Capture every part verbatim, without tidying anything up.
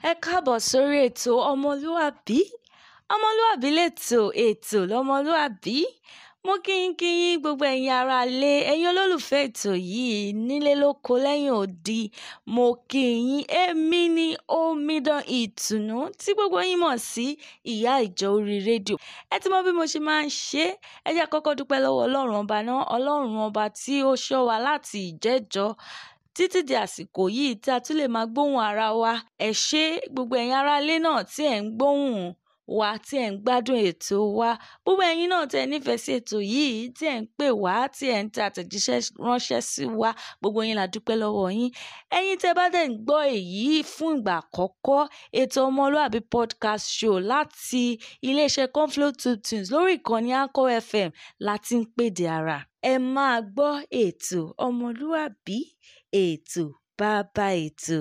Ẹ káàbọ̀ sórí ètò ọmọlúàbí. Ọmọlúàbí lètò ètò lọ́mọlúàbí. Mo kí yín kí yín gbogbo ẹ̀yin ará ilé, ẹ̀yin olólùfẹ́ ètò yìí nílé lóko lẹ́yìn odi. Mo kí yín, èmi ni omidan ìtùnú tí gbogbo yín mọ̀ sí ìyá ìjọ orí rédíò. Ẹ ti mọ bí mo ṣe máa ń ṣe. Ẹ jẹ́ kọ́kọ́ dúpẹ́ lọ́wọ́ Ọlọ́run ọba náà, Ọlọ́run ọba tí ó ṣọ́ wa láti ìjẹ́jọ́ títí di àsìkò yìí tí a tún lè máa gbóhùn ara wa. Ẹ ṣé gbogbo ẹ̀yin ará ilé náà tí ẹ̀ ń gbóhùn wa, tí ẹ̀ ń gbádùn ètò wa. Gbogbo ẹ̀yin náà tí ẹ nífẹ̀ẹ́ sí ètò yìí, tí ẹ̀ ń pè wá, tí ẹ̀ ń tẹ àtẹ̀jíṣẹ́ ránṣẹ́ sí wa. Gbogbo yín la dúpẹ́ lọ́wọ́ yín. Ẹ̀yin tẹ́ bá dẹ̀ ń gbọ́ èyí fún ìgbà àkọ́kọ́, ètò ọmọlúàbí podcast show láti iléeṣẹ́ Conflow Two Tunes lórí ìkànnì Anchor F M láti ń pèdè ara. Ẹ máa gbọ́ ètò ọmọlúàbí, ètò bàbá ètò.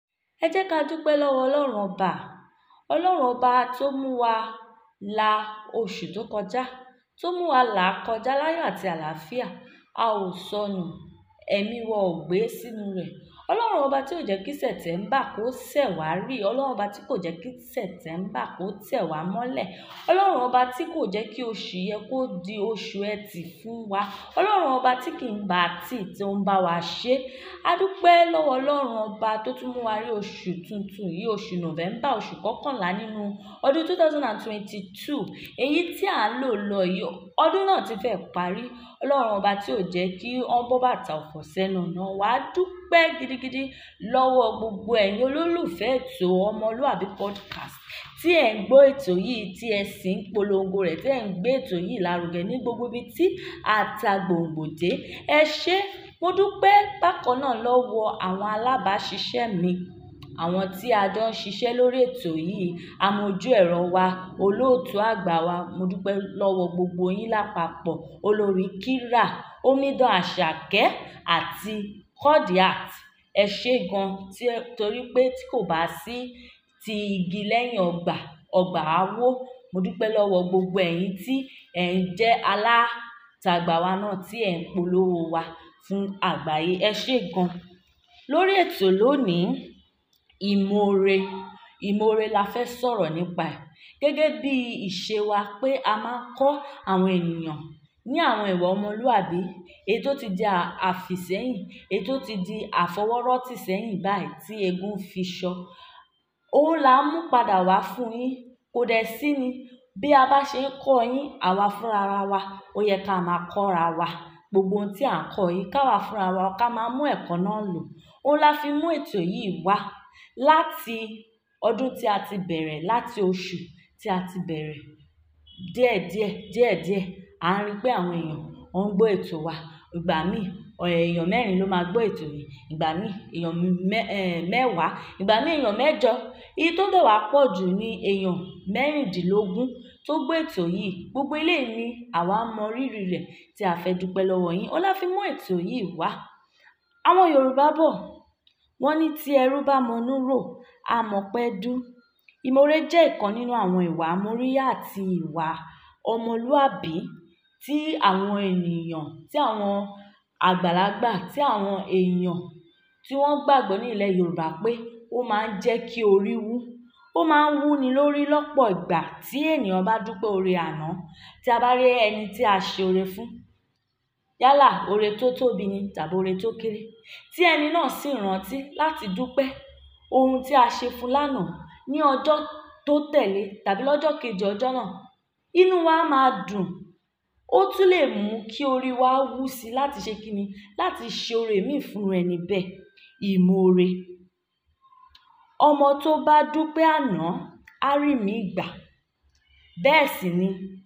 Ẹ jẹ́ ká dúpẹ́ lọ́wọ́ Ọlọ́run ọba. Ọlọ́run ọba tó mú wa la oṣù tó kọjá, tó mú wa là kọjá láyọ̀ àti àlàáfíà. A ò sọnù, ẹ̀mí wa ò gbé sínú rẹ̀. Ọlọ́run ọba tí ò jẹ́ kí Sẹ̀tẹ́mbà kó ṣẹ̀ wá rí. Ọlọ́run ọba tí kò jẹ́ kí Sẹ̀tẹ́mbà kó tẹ̀ wá mọ́lẹ̀. Ọlọ́run ọba tí kò jẹ́ kí oṣù yẹ kó di oṣù ẹtì fún wa. Ọlọ́run ọba tí kì í bá tì tí ó ń bá wa ṣe. A dúpẹ́ lọ́wọ́ Ọlọ́run ọba tó tún mú wa rí oṣù tuntun yìí, oṣù Nọ́vẹ́mbà, oṣù kọkànlá nínú ọdún two thousand twenty-two. Èyí tí à ń lò lọ yìí, ọdún náà ti fẹ́ parí. Ọlọ́run ọba tí ò jẹ́ kí wọ́n bọ́ bàtà ọ̀fọ̀ sẹ́nu náà. Wà á dúpẹ́ gidigidi lọ́wọ́ gbogbo ẹ̀yin olólùfẹ́ ètò ọmọlúàbí podcast tí ẹ̀ ń gbọ́ ètò yìí, tí ẹ sì ń polongo rẹ̀, tí ẹ̀ ń gbé ètò yìí lárugẹ ní gbogbo ibi tí àtàgbòǹgbò dé. Ẹ ṣé, mo dúpẹ́ bákan náà lọ́wọ́ àwọn alábàáṣiṣẹ́ mi, àwọn tí a jọ ń ṣiṣẹ́ lórí ètò yìí, amójú ẹ̀rọ wa, olóòtú àgbà wa. Mo dúpẹ́ lọ́wọ́ gbogbo yín lápapọ̀, olórí Kíra, Omidan Àṣàkẹ́ àti Kodiat. Ẹ ṣé gan tí torí pé tí kò bá sí ti igi lẹ́yìn ọgbà, ọgbà á wó. Mo dúpẹ́ lọ́wọ́ gbogbo ẹ̀yin tí ẹ̀ ń jẹ́ alátagbà wa náà, tí ẹ̀ ń polówó wa fún àgbáyé. Ẹ ṣé gan. Lórí ètò lónìí, ìmoore, ìmoore la fẹ́ sọ̀rọ̀ nípa ẹ̀. Gẹ́gẹ́ bí ìṣe wa pé a máa ń kọ́ àwọn ènìyàn ní àwọn ìwà ọmọlúàbí, èyí tó ti di àfìsẹ́yìn, èyí tó ti di àfọwọ́rọ́tì sẹ́yìn báyìí tí eégún fi ṣọ. Òun là ń mú padà wá fún yín. Kò dẹ̀ sí ni bí a bá ṣe ń kọ́ yín, àwa fúnra wa, ó yẹ ká máa kọ́ra wa. Gbogbo ohun tí à ń kọ́ yìí, káwa fúnra wa ká máa mú ẹ̀kọ́ náà lò. Òun la fi mú ètò yìí wá láti ọdún tí a ti bẹ̀rẹ̀, láti oṣù tí a ti bẹ̀rẹ̀. Díẹ̀díẹ̀, díẹ̀díẹ̀, à ń rí pé àwọn èèyàn wọ́n ń gbọ́ ètò wa. Ìgbà míì, èèyàn mẹ́rin ló máa gbọ́ ètò yìí. Ìgbà míì, èèyàn mẹ́wàá. Ìgbà míì, èèyàn mẹ́jọ. Èyí tó dẹ̀ wá pọ̀ jù ni èèyàn mẹ́rìndínlógún tó gbọ́ ètò yìí. Gbogbo eléyìí ni àwa mọ rírì rẹ̀ tí a fẹ́ dúpẹ́ lọ́wọ́ yín. Òun la fi mú ètò yìí wá. Àwọn Yorùbá bọ̀, wọ́n ní tí ẹrú bá mọnú rò, a mọ̀ pé dú. Ìmoore jẹ́ ìkan nínú àwọn ìwà àmóríyá àti ìwà ọmọlúàbí tí àwọn ènìyàn, tí àwọn àgbàlagbà, tí àwọn èèyàn tí wọ́n gbàgbọ́ ní ilẹ̀ Yorùbá pé ó máa ń jẹ́ kí orí wú. Ó máa ń wúni lórí lọ́pọ̀ ìgbà tí ènìyàn bá dúpẹ́ oore àná. Tí a bá rí ẹni tí a ṣe oore fún, yálà oore tó tóbi ni tàbí oore tó kéré, tí ẹni náà sì rántí láti dúpẹ́ ohun tí a ṣe fún lánàá ní ọjọ́ tó tẹ̀lé tàbí lọ́jọ́ kejì ọjọ́ náà, inú wa máa dùn. Ó tún lè mú kí orí wa wú sí láti ṣe kíni, láti ṣe oore míì fún ẹni bẹ́ẹ̀. Ìmoore. Ọmọ tó bá dúpẹ́ àná á rí mi gbà. Bẹ́ẹ̀ sì ni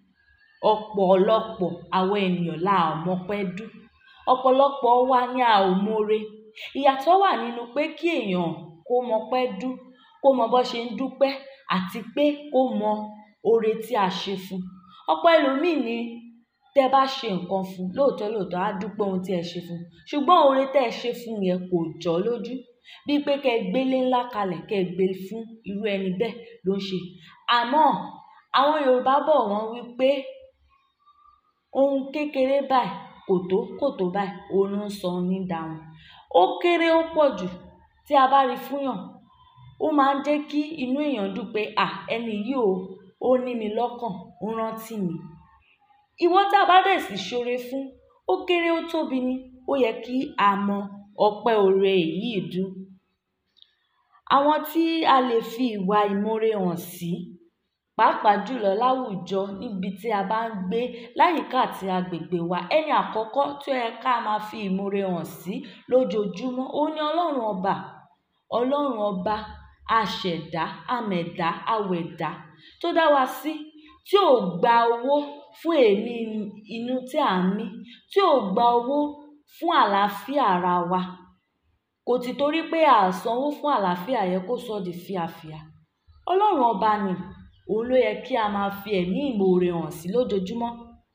ọ̀pọ̀lọpọ̀ àwọn ènìyàn la ò mọ̀ pé dú. Ọ̀pọ̀lọpọ̀ wa ni a ò moore. Ìyàtọ̀ wà nínú pé kí èèyàn kó mọ̀ pé dú, kó mọ bó ṣe ń dúpẹ́ àti pé kó mọ oore tí a ṣe fún. Ọ̀pọ̀ ẹlòmíì ni tẹ́ bá ṣe nǹkan fún, lóòótọ́ lóòótọ́ á dúpẹ́ ohun tí ẹ ṣe fún. Ṣùgbọ́n oore tí ẹ ṣe fún yẹn kò jọ lójú. Bí pé kẹ́ ẹ gbélé ńlá kalẹ̀, kẹ́ ẹ gbé fún irú ẹni bẹ́ẹ̀ ló ń ṣe. Àmọ́ àwọn Yorùbá bọ̀ wọ́n wí pé ohun kékeré báyìí, kòtó kòtó báyìí, òun ló ń sọ ní dàhùn. Ó kéré ó pọ̀ jù tí a bá rí fún yàn. ó máa ń jẹ́ kí inú èèyàn dùn pé à ẹni yìí ò ó ní mi lọ́kàn, ó rántí mi. Ìwọ tá a bá dẹ̀ sì ṣoore fún, ó kéré ó tóbi ni, ó yẹ kí a mọ ọpẹ́ oore yìí dùn. Àwọn tí a lè fi ìwà ìmoore hàn sí, pàápàá jùlọ láwùjọ níbi tí a bá ń gbé láyìíká àti agbègbè wa, ẹni àkọ́kọ́ tí ó yẹ ká máa fi ìmoore hàn sí lójoojúmọ́, ó ní Ọlọ́run ọba. Ọlọ́run ọba aṣẹ̀dá, amẹ̀dá, awẹ̀dá tó dá wa sí, tí ò gba owó fún èémí inú tí à ń mí, tí ò gba owó fún àlàáfíà ara wa. Kò ti torí pé a sanwó fún àlàáfíà yẹn kó sọ di fíafíà. Ọlọ́run ọba ni, òun ló yẹ kí a máa fi ẹ̀mí ìmoore hàn sí lójoojúmọ́.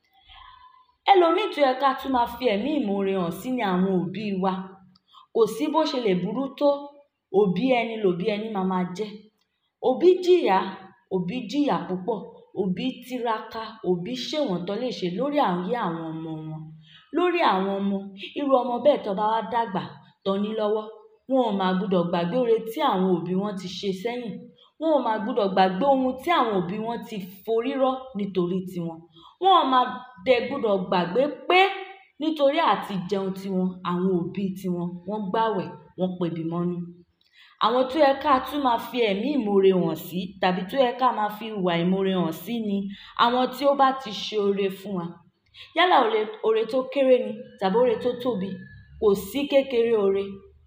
Ẹlòmíì tó yẹ ká tún máa fi ẹ̀mí ìmoore hàn sí ni àwọn òbí wa. Kò sí bó ṣe lè burú tó, òbí ẹni lòbí ẹni máa máa jẹ́. Òbí jìyà, òbí jìyà púpọ̀, òbí tiraka, òbí ṣèwọ̀n tó lè ṣe lórí ayé àwọn ọmọ wọn. Lórí àwọn ọmọ, irú ọmọ bẹ́ẹ̀ tó bá wá dàgbà tán ní lọ́wọ́, wọn ò máa gbọdọ̀ gbàgbé oore tí àwọn òbí wọn ti ṣe sẹ́yìn. Wọn ò máa gbọdọ̀ gbàgbé ohun tí àwọn òbí wọn ti forí rọ́ nítorí tiwọn. Wọn ò máa dẹ̀ gbọdọ̀ gbàgbé pé nítorí àti jẹun tiwọn, àwọn òbí tiwọn, wọ́n gbàwẹ̀, wọ́n pebi mọ́nú. Àwọn tó yẹ ká tún máa fi ẹ̀mí ìmoore hàn sí, tàbí tó yẹ ká máa fi ìwà ìmoore hàn sí ni àwọn tí ó bá ti ṣe oore fún wa. Yálà oore tó kéré ni tàbí oore tó tóbi, kò sí kékeré oore.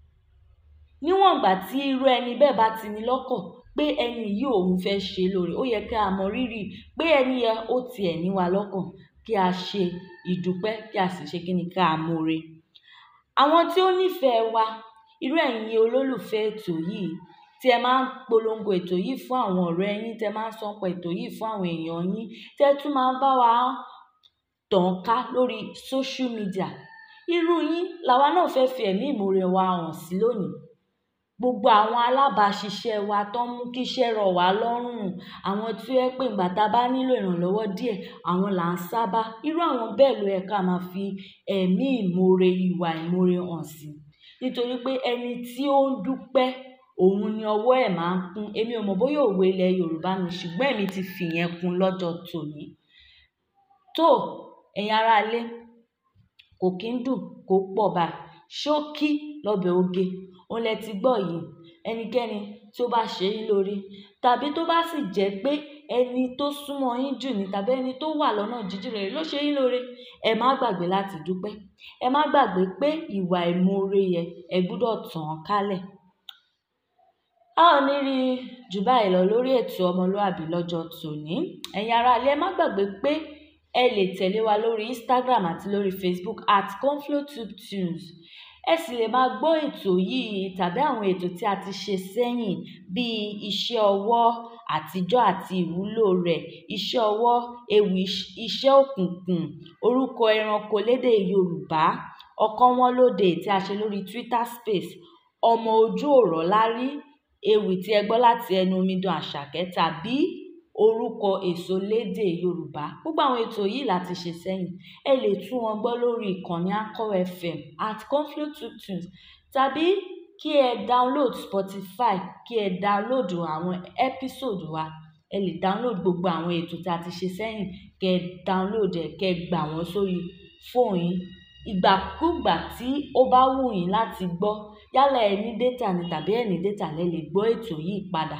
Níwọ̀n ìgbà tí irú ẹni bẹ́ẹ̀ bá ti ní lọ́kàn pé ẹni yìí òun fẹ́ ṣe lóore, ó yẹ kí a mọ rírì pé ẹni yẹn ó tiẹ̀ ní wa lọ́kàn, kí a ṣe ìdúpẹ́, kí a sì ṣe kíni ká moore. Àwọn tí ó nífẹ̀ẹ́ wa, irú ẹ̀yin olólùfẹ́ ètò yìí tí ẹ máa ń polongo ètò yìí fún àwọn ọ̀rẹ́ yín, tí ẹ máa ń sọ pé ètò yìí fún àwọn èèyàn yín, tí ẹ tún máa ń bá wa tàn ká lórí social media. Irú yín làwa náà fẹ́ fi ẹ̀mí ìmoore wa hàn sí lónìí. Gbogbo àwọn alábàáṣiṣẹ́ wa tó ń mú kí iṣẹ́ rọ̀ wá lọ́rùn, àwọn tí ó yẹ pé ìgbà tá a bá nílò ìrànlọ́wọ́ díẹ̀, àwọn là ń sábà. Irú àwọn bẹ́ẹ̀ ló yẹ ká máa fi ẹ̀mí ìmoore, ìwà ìmoore hàn sí. Nítorí pé ẹni tí ó ń dúpẹ́, òun ni ọwọ́ ẹ̀ máa ń kún. Èmi ò mọ̀ bóyá òwe ilẹ̀ Yorùbá ni, ṣùgbọ́n èmi ti fi yẹn kún lọ́jọ́ tòní. Tó ẹ̀yin ará ilé, kò kí ń dùn kó pọ̀ báyìí. Ṣókí lọ́bẹ̀ oge, òun lẹ ti gbọ́ yìí. Ẹnikẹ́ni tí ó bá ṣe yín lóore, tàbí tó bá sì jẹ́ pé ẹni tó súnmọ́ yín jù ni, tàbí ẹni tó wà lọ́nà jíjìn rere ló ṣe yín lóore, ẹ má gbàgbé láti dúpẹ́. Ẹ má gbàgbé pé ìwà ìmoore yẹn ẹ gbọ́dọ̀ tàn kálẹ̀. A ò ní rí jù báyìí lọ lórí ètò ọmọlúàbí lọ́jọ́ tòní. Ẹ̀yin ará ilé, ẹ má gbàgbé pé ẹ lè tẹ̀lé wa lórí Instagram àti lórí Facebook at conflowtubetunes. Ẹ sì lè máa gbọ́ ètò yìí tàbí àwọn ètò tí a ti ṣe sẹ́yìn bíi iṣẹ́ ọwọ́ àtijọ́ àti ìwúlò rẹ̀, iṣẹ́ ọwọ́, ewì iṣẹ́ òkùnkùn, orúkọ ẹranko lédè Yorùbá, ọkàn wọn lóde tí a ṣe lórí Twitter Space, ọmọ ojú ọ̀rọ̀ lárí, ewì tí ẹ gbọ́ láti ẹnu Omidan Àṣàkẹ́, tàbí orúkọ èso lédè Yorùbá. Gbogbo àwọn ètò yìí láti ṣe sẹ́yìn. Ẹ lè tún wọn gbọ́ lórí ìkànnì Anchor F M at conflowtubetunes, tàbí kí ẹ download Spotify, kí ẹ download àwọn episode wa. Ẹ lè download gbogbo àwọn ètò tí a ti ṣe sẹ́yìn, kí ẹ download ẹ̀, kí ẹ gbà wọ́n sórí fóònù yín. Ìgbàkúgbà tí ó bá wù yín láti gbọ́, yálà ẹ ní data ni tàbí ẹ ní data, lẹ lè gbọ́ ètò yìí padà.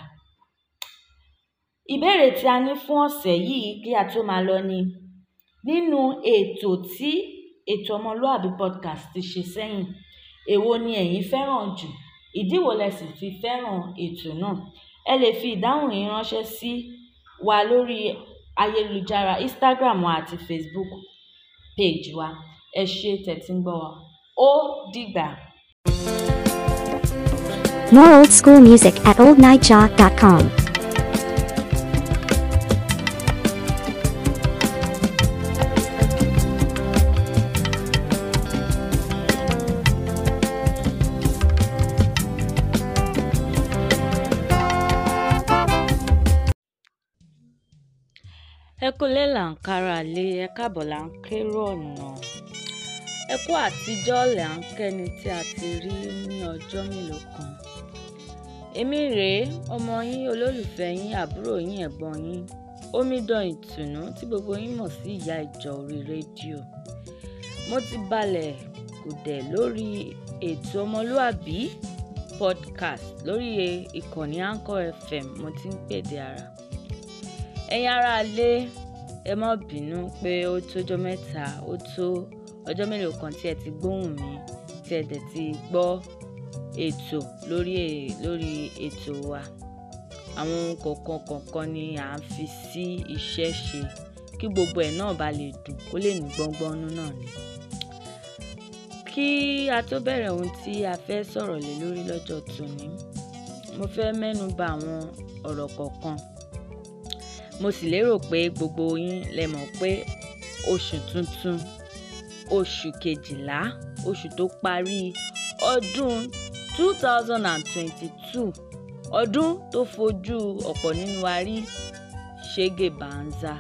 Ìbéèrè tí a ní fún ọ̀sẹ̀ yìí kí a tó máa lọ ni, nínú ètò tí ètò ọmọlúàbí podcast ti ṣe sẹ́yìn, èwo ni ẹ̀yin fẹ́ràn jù? Ìdí wo lẹ sì fi fẹ́ràn ètò náà? Ẹ lè fi ìdáhùn yín ránṣẹ́ sí wa lórí ayélujára Instagram wa àti Facebook page wa. Ẹ ṣé tẹ́ tí ń gbọ́ wa. Ó dìgbà. More old school music at old niger dot com. Ẹ kúlé là ń kára lé, ẹ káàbọ̀ là ń kérò ọ̀nà. Ẹ kú àtijọ́ là ń kẹ́ni tí a ti rí ní ọjọ́ mélòó kan. Èmi rèé, ọmọ yín, olólùfẹ́ yín, àbúrò yín, ẹ̀gbọ́n yín, Omidan Ìtùnú tí gbogbo yín mọ̀ sí ìyá ìjọ orí rédíò. Mo ti balẹ̀ gùdẹ̀ lórí ètò ọmọlúàbí podcast lórí ìkànnì Anchor F M. Mo ti ń pèdè ara. Ẹ̀yin ará ilé, ẹ má bínú pé ó tójọ́ mẹ́ta, ó tó ọjọ́ mélòó kan tí ẹ ti gbóhùn mi, tí ẹ dẹ̀ ti gbọ́ ètò lórí lórí ètò wa. Àwọn ohun kọ̀ọ̀kan kọ̀ọ̀kan ni à ń fi sí iṣẹ́ ṣe kí gbogbo ẹ̀ náà bá lè dùn, kó lè ní gbọ́ngbọ́nú náà ni. Kí a tó bẹ̀rẹ̀ ohun tí a fẹ́ sọ̀rọ̀ lé lórí lọ́jọ́ tòní, mo fẹ́ mẹ́nu bà àwọn ọ̀rọ̀ kọ̀ọ̀kan. Mo sì lérò pé gbogbo yín lẹ mọ̀ pé oṣù tuntun, oṣù kejìlá, oṣù tó parí ọdún two thousand twenty-two, ọdún tó fojú ọ̀pọ̀ nínú wa rí ṣégè bàǹzà.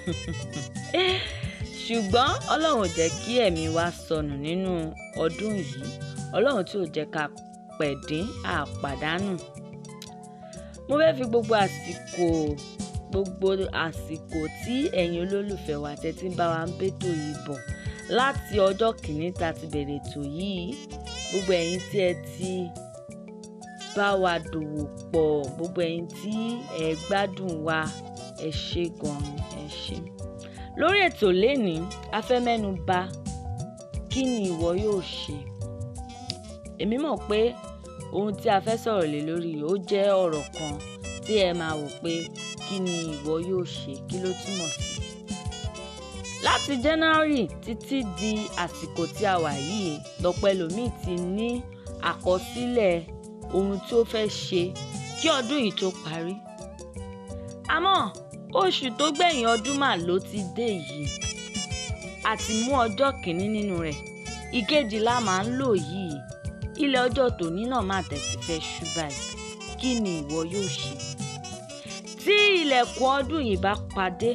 Ṣùgbọ́n Ọlọ́run ò jẹ́ kí ẹ̀mí wa sọnù nínú ọdún yìí. Ọlọ́run tí ò jẹ́ ká pẹ̀dín àpàdánù. Mo fẹ́ fi gbogbo àsìkò gbogbo àsìkò tí ẹ̀yin olólùfẹ́ wa tẹ́tí ń bá wa ń bẹ́tò yìí bọ̀ láti ọjọ́ kìíní tá ti bẹ̀rẹ̀ ètò yìí, gbogbo ẹ̀yin tí ẹ ti bá wa dòwò pọ̀, gbogbo ẹ̀yin tí ẹ gbádùn wa, ẹ ṣé gan-an, ẹ ṣé. Lórí ètò lénìí, a fẹ́ mẹ́nu bà kí ni ìwọ yóò ṣe. Èmi mọ̀ pé ohun tí a fẹ́ sọ̀rọ̀ lé lórí ó jẹ́ ọ̀rọ̀ kan tí ẹ máa wò pé kí ni ìwọ yóò ṣe, kí ló túmọ̀ sí. Láti January títí di àsìkò tí a wà yìí, lọ́pọ̀ ẹlòmíì ti ní àkọsílẹ̀ ohun tí ó fẹ́ ṣe kí ọdún yìí tó parí. Àmọ́ oṣù tó gbẹ̀yìn ọdún mà ló ti dé yìí. A ti mú ọjọ́ kìíní nínú rẹ̀. Ìkejì la máa ń lò yìí. Ilẹ̀ ọjọ́ tòní náà má tẹ̀sí fẹ́ ṣú báyìí. Kí ni ìwọ yóò ṣe? Tí ilẹ̀kùn ọdún yìí bá padé,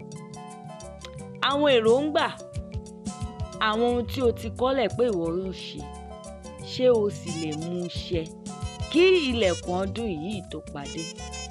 àwọn èròǹgbà, àwọn ohun tí o ti kọ́lẹ̀ pé ìwọ yóò ṣe, ṣé o sì lè mú ṣẹ kí ilẹ̀kùn ọdún yìí tó padé?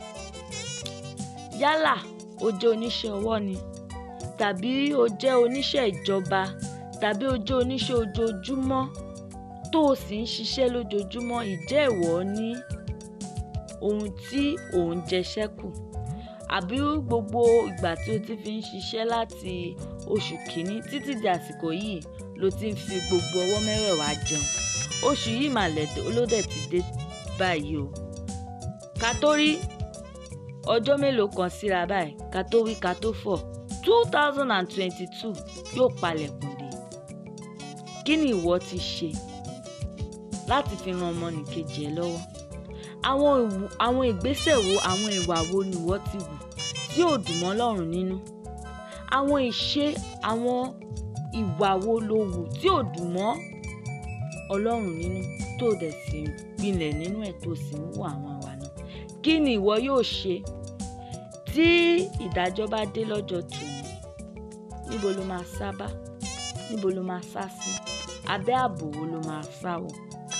Yálà o jẹ́ oníṣẹ́ ọwọ́ ni, tàbí o jẹ́ oníṣẹ́ ìjọba, tàbí o jẹ́ oníṣẹ́ ojoojúmọ́ tó o sì ń ṣiṣẹ́ lójoojúmọ́, ìjẹ́ ìwọ ní ohun tí ò ń jẹ ṣẹ́kù, àbí gbogbo ìgbà tí o ti fi ń ṣiṣẹ́ láti oṣù kìíní títí di àsìkò yìí ló ti ń fi gbogbo ọwọ́ mẹ́wẹ̀ẹ̀wá jẹun. Oṣù yìí mà lódẹ̀ ti dé báyìí o. Ká tó rí ọjọ́ mélòó kan síra báyìí, ká tó wí ká tó fọ̀, two thousand twenty-two yóò palẹ̀kùn dé. Kí ni ìwọ ti ṣe láti fi ran ọmọnìkejì ẹ lọ́wọ́? Àwọn àwọn ìgbésẹ̀ wo, àwọn ìwà wo ni ìwọ ti wù tí ò dùn mọ́ Ọlọ́run nínú? Àwọn ìṣe, àwọn ìwà wo lo wù tí ò dùn mọ́ Ọlọ́run nínú tó dẹ̀ sì gbilẹ̀ nínú ẹ̀ tó sì ń wù àwọn àwa náà? Kí ni ìwọ yóò ṣe tí ìdájọ́ bá dé lọ́jọ́ tòní? Níbo lo máa sábà? Níbo lo máa sá sí? Abẹ́ ààbò wo lo máa sá wọ̀?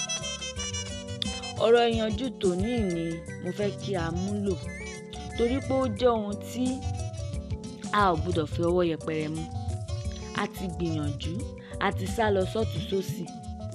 Ọ̀rọ̀ ìyànjú tòní ni mo fẹ́ kí a múlò, torí pé ó jẹ́ ohun tí a ò gbọdọ̀ fi ọwọ́ yẹpẹrẹ mú. A ti gbìyànjú, a ti sá lọ sọ́tùn sósì.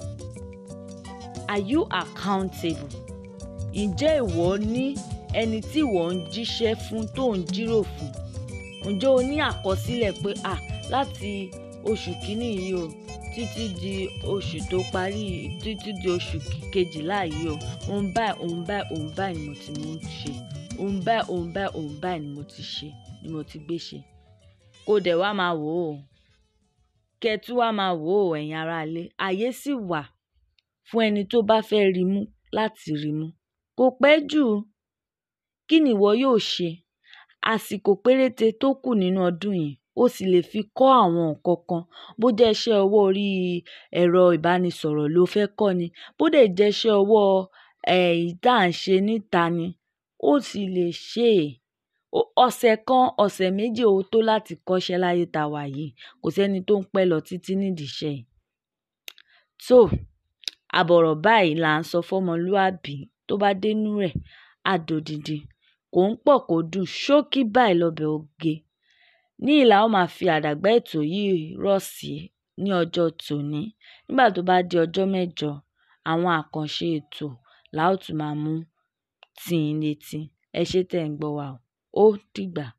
Are you accountable? Ǹjẹ́ ìwọ ní ẹni tí ìwọ ń jíṣẹ́ fún tó ń jírò fún? Ǹjẹ́ o ní àkọsílẹ̀ pé à láti oṣù kìíní yìí o títí di oṣù tó parí, títí di oṣù kejìlá yìí o, òun báyìí, òun báyìí, òun báyìí ni mo ti mú ṣe. Òun báyìí, òun báyìí, òun báyìí ni mo ti ṣe, ni mo ti gbé ṣe. Kó dẹ̀ wá máa wò ó. Kẹ́tù wá máa wò ó, ẹ̀yin ará ilé. Ayé sì wà fún ẹni tó bá fẹ́ rí mú láti rí mú. Kò pẹ́ jù. Kí ni ìwọ yóò ṣe? Àsìkò péréte tó kù nínú ọdún yìí, ó sì lè fi kọ́ àwọn nǹkan kan. Bó jẹ́ iṣẹ́ ọwọ́ orí ẹ̀rọ ìbánisọ̀rọ̀ ló fẹ́ kọ́ ni, bó dẹ̀ jẹ́ iṣẹ́ ọwọ́ èyí tá à ń ṣe níta ni, ó sì lè ṣe é. Ọ̀sẹ̀ kan, ọ̀sẹ̀ méjì ó tó láti kọ́ṣẹ́ láyé tá wà yìí. Kò sẹ́ni tó ń pẹ́ lọ títí nídìí iṣẹ́. So, àbọ̀rọ̀ báyìí là ń sọ fọ́mọlúàbí. tó bá dénú rẹ̀ á dodidi. Kò ń pọ̀ kò dùn, ṣókí báyìí lọbẹ̀ oge. Níyìí la ó máa fi àdàgbà ètò yìí rọ̀ sí ní ọjọ́ tòní. Nígbà tó bá di ọjọ́ mẹ́jọ, àwọn àkànṣe ètò la ó tún máa mú tì yín létí. Ẹ ṣé tẹ̀ ń gbọ́ wa o. Ó dìgbà.